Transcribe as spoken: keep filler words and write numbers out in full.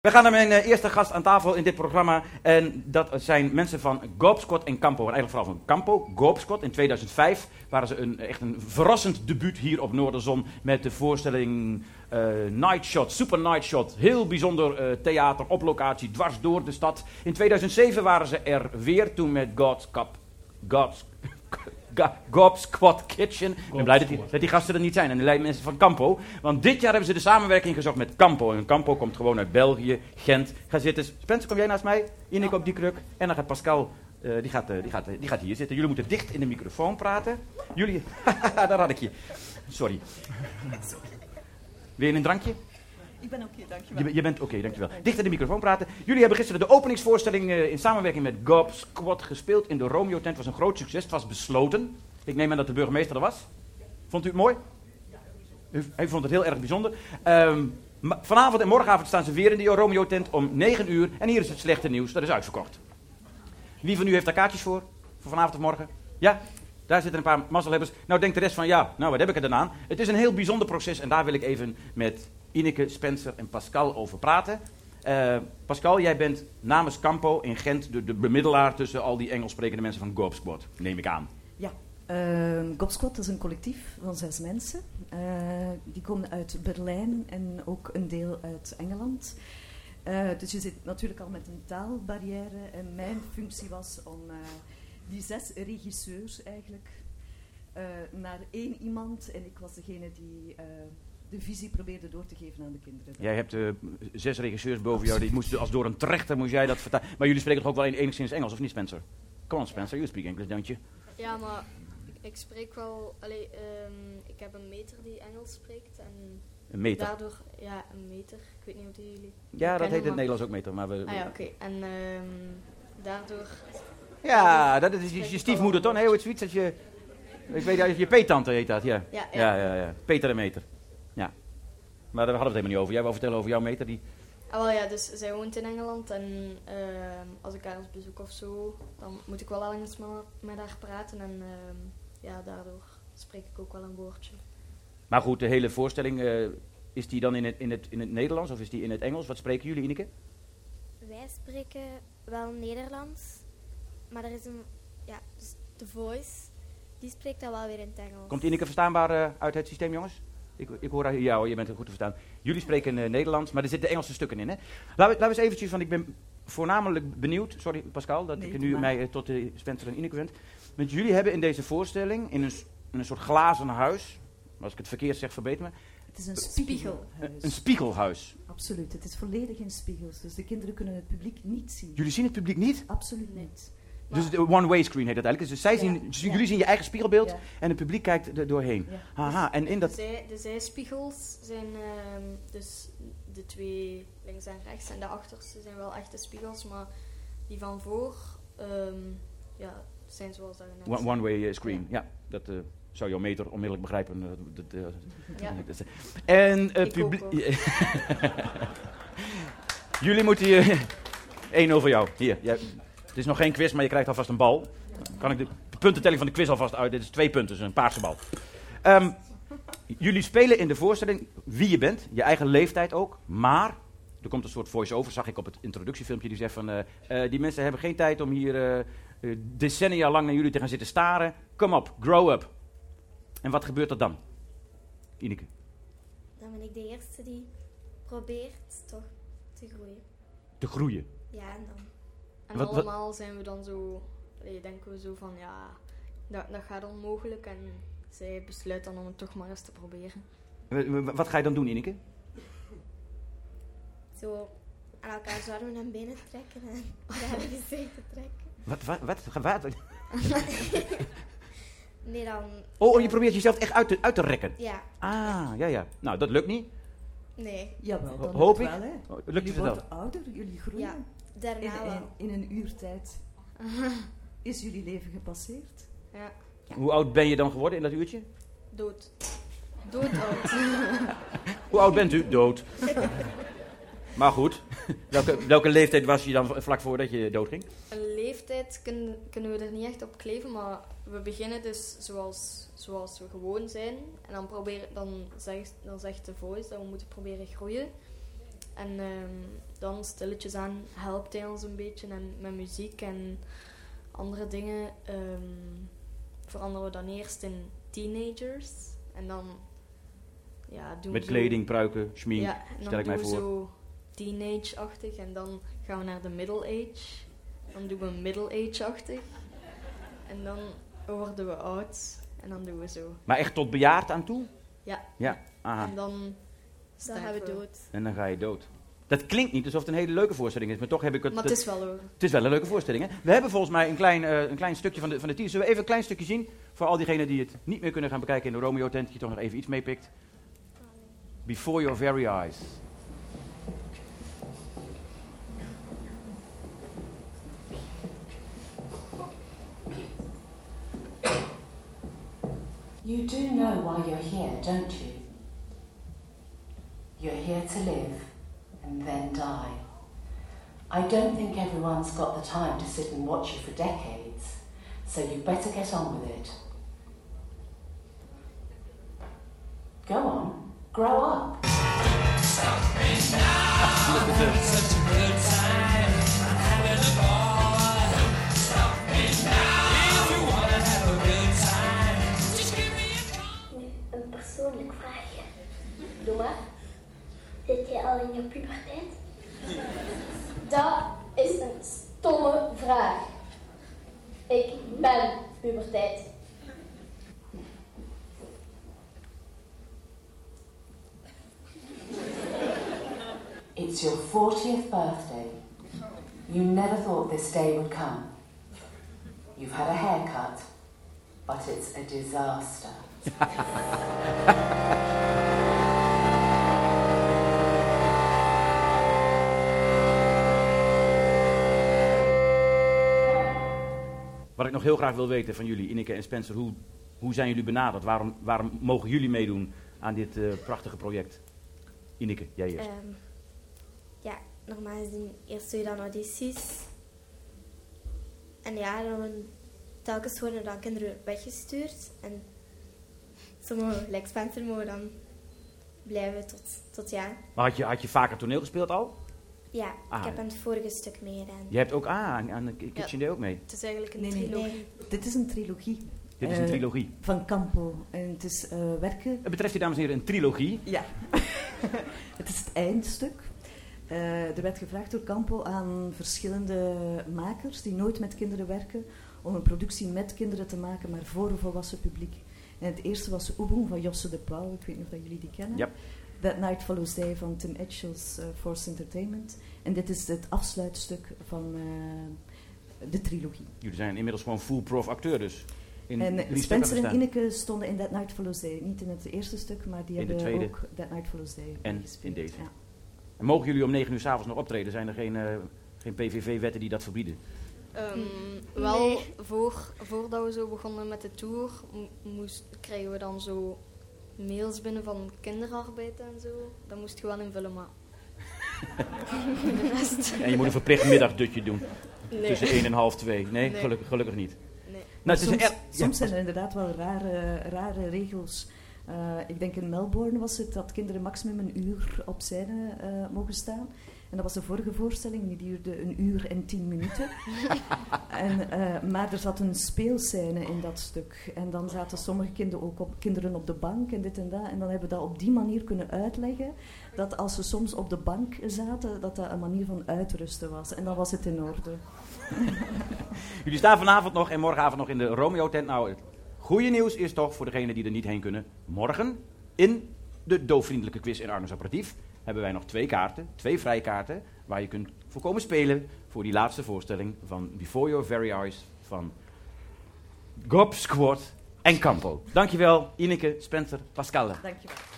We gaan naar mijn uh, eerste gast aan tafel in dit programma. En dat zijn mensen van Goopsquad en Campo. En eigenlijk vooral van Campo, Goopsquad. In tweeduizend vijf waren ze een, echt een verrassend debuut hier op Noorderzon. Met de voorstelling uh, Night Shot, Super Night Shot. Heel bijzonder uh, theater op locatie, dwars door de stad. In tweeduizend zeven waren ze er weer, toen met God's Cup. God's Goopsquad Kitchen. Ik ben blij dat die, dat die gasten er niet zijn. En de mensen van Campo. Want dit jaar hebben ze de samenwerking gezocht met Campo. En Campo komt gewoon uit België, Gent. Ga zitten. Spencer, kom jij naast mij? Ineke op die kruk. En dan gaat Pascal, uh, die, gaat, uh, die, gaat, uh, die gaat hier zitten. Jullie moeten dicht in de microfoon praten. Jullie, daar had ik je. Sorry. Wil je een drankje? Ik ben oké, okay, dankjewel. Je, je bent oké, okay, dankjewel. Dicht in de microfoon praten. Jullie hebben gisteren de openingsvoorstelling uh, in samenwerking met Goopsquad gespeeld in de Romeo-tent. Het was een groot succes, het was besloten. Ik neem aan dat de burgemeester er was. Vond u het mooi? U, u vond het heel erg bijzonder. Um, vanavond en morgenavond staan ze weer in de Romeo-tent om negen uur. En hier is het slechte nieuws, dat is uitverkocht. Wie van u heeft daar kaartjes voor? Voor vanavond of morgen? Ja? Daar zitten een paar mazzelhebbers. Nou denkt de rest van, ja, nou wat heb ik er dan aan? Het is een heel bijzonder proces en daar wil ik even met Ineke, Spencer en Pascal over praten. Uh, Pascal, jij bent namens Campo in Gent de, de bemiddelaar tussen al die Engels sprekende mensen van Goopsquad, neem ik aan. Ja, uh, Goopsquad is een collectief van zes mensen. Uh, die komen uit Berlijn en ook een deel uit Engeland. Uh, dus je zit natuurlijk al met een taalbarrière. En mijn functie was om uh, die zes regisseurs eigenlijk uh, naar één iemand. En ik was degene die Uh, de visie probeerde door te geven aan de kinderen. Jij hebt uh, zes regisseurs boven jou, die moesten, als door een trechter moest jij dat vertalen. Maar jullie spreken toch ook wel in enigszins Engels, of niet, Spencer? Come on, Spencer, you speak English, don't you? Ja, maar ik spreek wel. Allee, um, ik heb een meter die Engels spreekt. En een meter? Daardoor, ja, een meter. Ik weet niet hoe die jullie. Ja, dat heet in het Nederlands ook meter, maar we. Ah ja, oké. Okay. En um, daardoor. Ja, dat is je, je stiefmoeder toch? Nee, hoe het zoiets als je. Ik weet dat je peetante heet dat, ja. Ja, ja. ja, ja, ja. Peter en meter. Ja. Maar daar hadden we het helemaal niet over. Jij wou vertellen over jouw meter die. Ah, wel ja, dus zij woont in Engeland en uh, als ik haar eens bezoek of zo, dan moet ik wel Engels met haar praten en uh, ja, daardoor spreek ik ook wel een woordje. Maar goed, de hele voorstelling, uh, is die dan in het, in, het, in het Nederlands of is die in het Engels? Wat spreken jullie, Ineke? Wij spreken wel Nederlands, maar er is een, ja, dus The Voice, die spreekt dan wel weer in het Engels. Komt Ineke verstaanbaar uh, uit het systeem, jongens? Ik, ik hoor jou, ja, je bent er goed te verstaan. Jullie spreken uh, Nederlands, maar er zitten Engelse stukken in, hè? Laten we eens eventjes, want ik ben voornamelijk benieuwd, sorry Pascal, dat nee, ik nu mij uh, tot uh, Spencer en Ineke wend. Want jullie hebben in deze voorstelling, in een, in een soort glazen huis, als ik het verkeerd zeg, verbeter me. Het is een spiegelhuis. Een, een spiegelhuis. Absoluut, het is volledig in spiegels, dus de kinderen kunnen het publiek niet zien. Jullie zien het publiek niet? Absoluut niet. Dus de one-way screen heet dat eigenlijk. Dus zij zien, ja, dus jullie ja. zien je eigen spiegelbeeld ja. en het publiek kijkt er doorheen. Ja. Aha, en in dat... De, zij, de zijspiegels zijn uh, dus de twee links en rechts en de achterste zijn wel echte spiegels, maar die van voor um, ja, zijn zoals dat net one, one-way uh, screen, ja. ja dat uh, zou jouw meter onmiddellijk begrijpen. Uh, dat, uh, ja. dat, uh, en uh, publiek... jullie moeten hier... één nul voor jou. Hier, jij... Het is nog geen quiz, maar je krijgt alvast een bal. Kan ik de puntentelling van de quiz alvast uit? Dit is twee punten, dus een paarse bal. Um, jullie spelen in de voorstelling wie je bent, je eigen leeftijd ook. Maar, er komt een soort voice-over, zag ik op het introductiefilmpje, die zegt van... Uh, uh, die mensen hebben geen tijd om hier uh, uh, decennia lang naar jullie te gaan zitten staren. Kom op, grow up. En wat gebeurt er dan? Ineke? Dan ben ik de eerste die probeert toch te groeien. Te groeien? Ja, en dan... En wat, allemaal wat? Zijn we dan zo, allee, denken we zo van, ja, dat, dat gaat onmogelijk. En zij besluit dan om het toch maar eens te proberen. Wat ga je dan doen, Ineke? Zo aan elkaar armen en benen trekken en naar de gezicht te trekken. Wat, wat, wat? wat? Nee, dan... Oh, je probeert jezelf echt uit te, uit te rekken? Ja. Ah, ja, ja. Nou, dat lukt niet. Nee. Jawel, dan hoop ik. Wel, hè. Lukt jullie het wel? worden ouder, jullie groeien. Ja. Daarna in, wel. In, in een uurtijd is jullie leven gepasseerd. Ja. Ja. Hoe oud ben je dan geworden in dat uurtje? Dood. Dood-oud. Hoe oud bent u? Dood. Maar goed, welke, welke leeftijd was je dan vlak voordat je doodging? Een leeftijd kun, kunnen we er niet echt op kleven, maar we beginnen dus zoals, zoals we gewoon zijn. En dan, proberen, dan, zegt, dan zegt de voice dat we moeten proberen groeien. En um, dan stilletjes aan helpt hij ons een beetje en met muziek en andere dingen um, veranderen we dan eerst in teenagers. En dan ja, doen Met we kleding, pruiken, schmink, ja, en stel ik mij dan doen voor. we zo teenage-achtig en dan gaan we naar de middle age. Dan doen we middle age-achtig. En dan worden we oud en dan doen we zo. Maar echt tot bejaard aan toe? Ja. Ja, aha. En dan Dan sterven gaan we dood. En dan ga je dood. Dat klinkt niet alsof het een hele leuke voorstelling is, maar toch heb ik het... Maar het is wel hoor. Het is wel een leuke voorstelling, hè? We hebben volgens mij een klein, uh, een klein stukje van de, van de teaser. Zullen we even een klein stukje zien? Voor al diegenen die het niet meer kunnen gaan bekijken in de Romeo-tent, dat je toch nog even iets meepikt. Before your very eyes. You do know why you're here, don't you? You're here to live and then die. I don't think everyone's got the time to sit and watch you for decades, so you better get on with it. Go on, grow up. Stop me now. Such a good time. I'm having a ball. Stop me now. If you wanna have a good time, just give me a call. Nu, een persoonlijk vraagje. Doe maar. Zit je al in je puberteit? Dat is een stomme vraag. Ik ben puberteit. It's your fortieth birthday. You never thought this day would come. You've had a haircut, but it's a disaster. Wat ik nog heel graag wil weten van jullie, Ineke en Spencer, hoe, hoe zijn jullie benaderd? Waarom, waarom mogen jullie meedoen aan dit uh, prachtige project? Ineke, jij eerst. Um, ja, normaal gezien eerst doe je dan audities. En ja, dan telkens worden dan kinderen weggestuurd. En sommigen, like Spencer, mogen dan blijven tot, tot ja. Maar had je, had je vaker toneel gespeeld al? Ja, Ah, ik heb aan het vorige stuk meegedaan. Je hebt ook ah, aan, aan de Kitchen Day ook mee. Het is eigenlijk een Nee, nee. trilogie. Nee. Dit is een trilogie. Dit is een Eh, trilogie. Van Campo. En het is uh, werken... Het betreft hier, dames en heren, een trilogie. Ja. Het is het eindstuk. Uh, er werd gevraagd door Campo aan verschillende makers die nooit met kinderen werken, om een productie met kinderen te maken, maar voor een volwassen publiek. En het eerste was Oeboeng van Josse de Pauw. Ik weet niet of dat jullie die kennen. Yep. That Night Follows Day van Tim Etchells uh, Force Entertainment. En dit is het afsluitstuk van uh, de trilogie. Jullie zijn inmiddels gewoon full prof acteur dus. In En drie Spencer en gestaan. Ineke stonden in That Night Follows Day. Niet in het eerste stuk, maar die In de hebben tweede. ook That Night Follows Day En gespeeld. in deze. Ja. En mogen jullie om negen uur 's avonds nog optreden? Zijn er geen, uh, geen P V V-wetten die dat verbieden? Um, Hm. wel, Nee. voor, voordat we zo begonnen met de tour, m- moest, kregen we dan zo mails binnen van kinderarbeid en zo. Dat moest je wel invullen, maar... de rest... En je moet een verplicht middagdutje doen. Nee. Tussen één en half twee. Nee, Nee. Gelukkig, gelukkig niet. Nee. Nou, het is soms een er- soms ja. zijn er inderdaad wel rare, rare regels. Uh, ik denk in Melbourne was het dat kinderen maximum een uur op scène uh, mogen staan. En dat was de vorige voorstelling, die duurde een uur en tien minuten. en, uh, maar er zat een speelscène in dat stuk. En dan zaten sommige kinderen ook op, kinderen op de bank en dit en dat. En dan hebben we dat op die manier kunnen uitleggen, dat als ze soms op de bank zaten, dat dat een manier van uitrusten was. En dan was het in orde. Jullie staan vanavond nog en morgenavond nog in de Romeo-tent. Nou, het goede nieuws is toch voor degenen die er niet heen kunnen. Morgen in de doofvriendelijke quiz in Arnhus Apparatief hebben wij nog twee kaarten, twee vrijkaarten, waar je kunt voor komen spelen voor die laatste voorstelling van Before Your Very Eyes van Gob Squad en Campo. Dankjewel, Ineke, Spencer, Pascal. Dankjewel.